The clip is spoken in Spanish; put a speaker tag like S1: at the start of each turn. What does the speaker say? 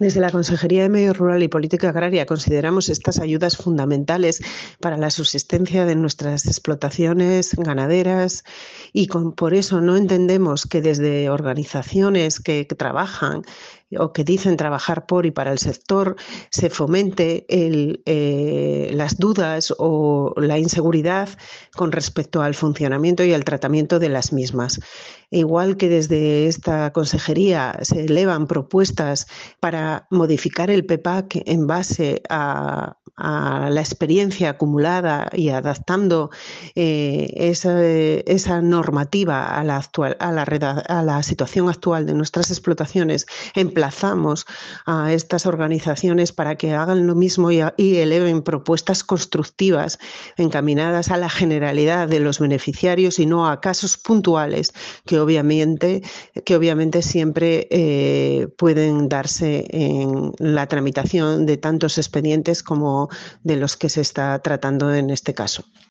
S1: Desde la Consejería de Medio Rural y Política Agraria consideramos estas ayudas fundamentales para la subsistencia de nuestras explotaciones ganaderas y por eso no entendemos que desde organizaciones que trabajan o que dicen trabajar por y para el sector se fomente las dudas o la inseguridad con respecto al funcionamiento y al tratamiento de las mismas. Igual que desde esta consejería se elevan propuestas para modificar el PEPAC en base a la experiencia acumulada y adaptando esa normativa a la situación actual de nuestras explotaciones, emplazamos a estas organizaciones para que hagan lo mismo y eleven propuestas constructivas encaminadas a la generalidad de los beneficiarios y no a casos puntuales que obviamente siempre pueden darse en la tramitación de tantos expedientes como de los que se está tratando en este caso.